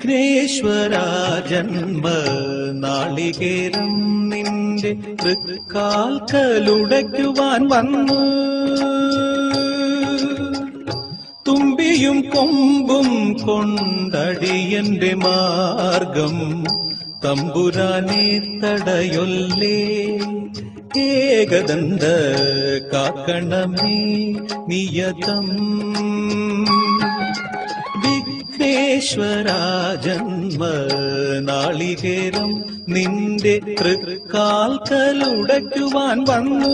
വിഘ്നേശ്വര ജന്മ നാളികേരം നിന്റെ തൃക്കാൽക്കലുടയ്ക്കുവാൻ വന്നു. തുമ്പിയും കൊമ്പും കൊണ്ടടിയന്റെ മാർഗം തമ്പുരാനെ തടയൊല്ലേ. ഏകദന്ത കാക്കണമേ നിയതം. വിഘ്നേശ്വര ജന്മ നാളികേരം നിന്റെ തൃക്കാൽക്കലുടയ്ക്കുവാൻ വന്നു.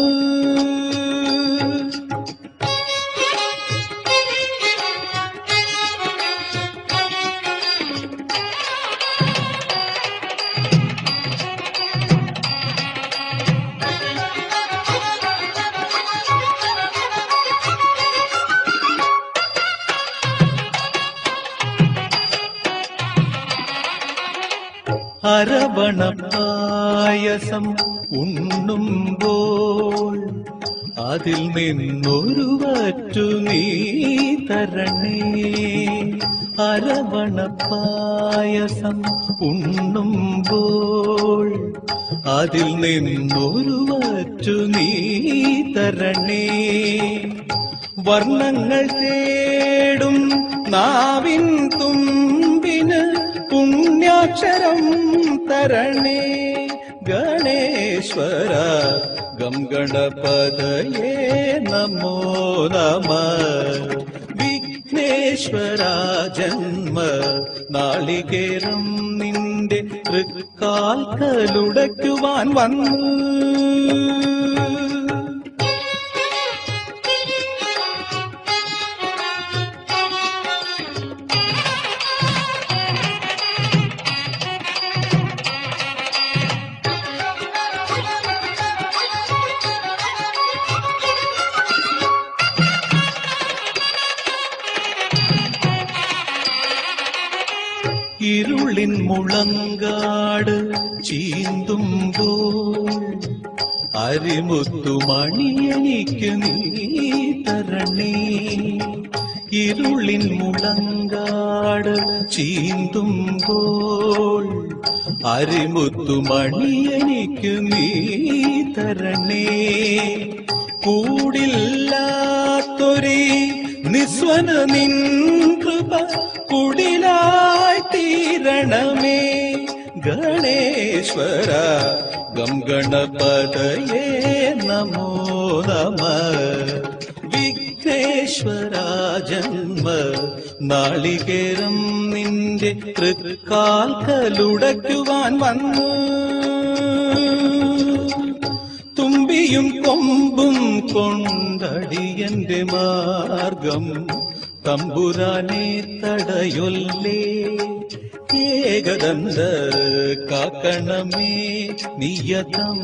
അരവണപ്പായസം ഉണ്ണുമ്പോൾ അതിൽ നിന്നൊരു വറ്റു നീ തരണേ. അരവണപ്പായസം ഉണ്ണുമ്പോൾ അതിൽ നിന്നൊരു വറ്റു നീ തരണേ. വർണ്ണങ്ങൾ തേടും നാവിൻ തുമ്പിന് പുണ്യാക്ഷരം തരണേ. ഗണേശ്വര ഗം ഗണപതയേ നമോ നമ. വിഘ്നേശ്വര ജന്മ നാളികേരം നിന്റെ തൃക്കാൽക്കലുടയ്ക്കുവാൻ വന്നു. ഇരുളിൻ മുളങ്കാട് ചീന്തുമ്പോൾ അരിമുത്തുമണി എനിക്ക് നീ തരണേ. ഇരുളിൻ മുളങ്കാട് ചീന്തുമ്പോൾ അരിമുത്തുമണി എനിക്ക് നീ തരണേ. കൂടില്ലാത്തൊരു നിസ്വന നിൻ കൃപ കുടിലായി തീരണമേ. ഗണേശ്വര ഗം ഗണപതയേ നമോ നമ. വിഘ്നേശ്വര ജന്മ നാളികേരം നിന്റെ തൃക്കാൽക്കലുടയ്ക്കുവാൻ വന്നു. തുമ്പിയും കൊമ്പും കൊണ്ടടിയന്റെ മാർഗം തമ്പുരാനെ തടയൊല്ലേ. ഏകദന്ത കാക്കണമേ നിയതം.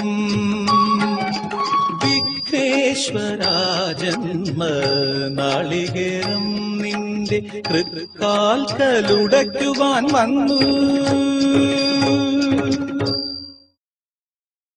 വിഘ്നേശ്വര ജന്മ നാളികേരം നിന്റെ തൃക്കാൽക്കലുടയ്ക്കുവാൻ വന്നു.